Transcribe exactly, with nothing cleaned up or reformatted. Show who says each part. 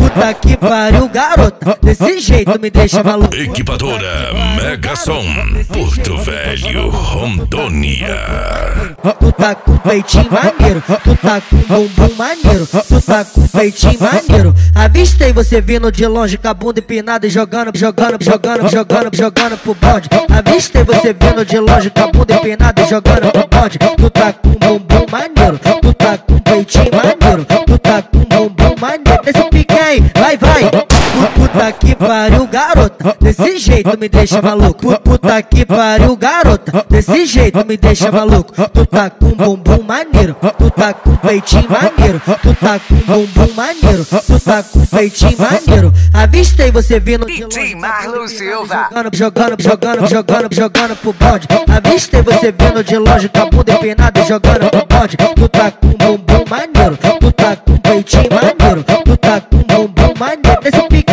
Speaker 1: Puta que pariu, garota, desse jeito me deixa maluco.
Speaker 2: Equipadora Mega Som, Porto Velho, Rondônia.
Speaker 1: Tu tá com peitinho maneiro, tu tá com bumbum maneiro, tu tá com peitinho maneiro. Avistei você vindo de longe com a bunda empinada e jogando, jogando, jogando, jogando, jogando pro bonde. Avistei você vindo de longe com a bunda empinada e jogando pro bonde. Tu tá com bumbum maneiro, tu tá com peitinho maneiro, tu tá com bumbum maneiro. Desse pique aí, vai, vai. Puta que pariu, garota, desse jeito me deixa maluco. Puta que pariu, garota, desse jeito me deixa maluco. Tu tá com bumbum maneiro, tu tá com peitinho maneiro, tu tá com bumbum maneiro, tu tá com peitinho maneiro. Avistei você vindo de longe,
Speaker 3: D J Marlon Silva,
Speaker 1: jogando, jogando, jogando, jogando, jogando pro bonde. Avistei você vindo de longe com a bunda empinada e jogando pro bonde. Tu tá com bumbum maneiro, tu tá com peitinho maneiro, tu tá com bumbum maneiro. Desse pique